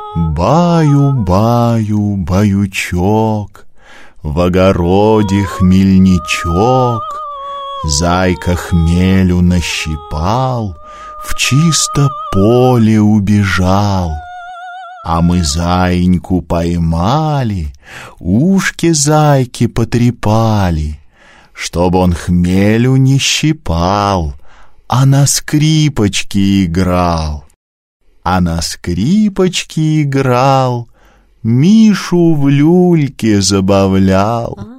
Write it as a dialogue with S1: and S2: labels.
S1: Баю-баю, баючок, в огороде хмельничок. Зайка хмелю нащипал, в чисто поле убежал. А мы заиньку поймали, ушки зайки потрепали, чтоб он хмелю не щипал, а на скрипочке играл. А на скрипочке играл, Мишу в люльке забавлял.